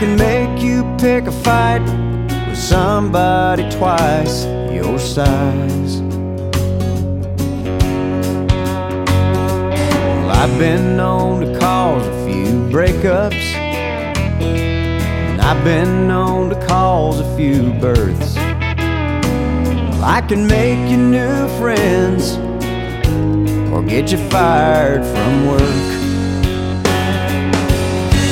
can make you pick a fight with somebody twice your size. Well, I've been known to cause a few breakups, and I've been known to cause a few births. Well, I can make you new friends or get you fired from work.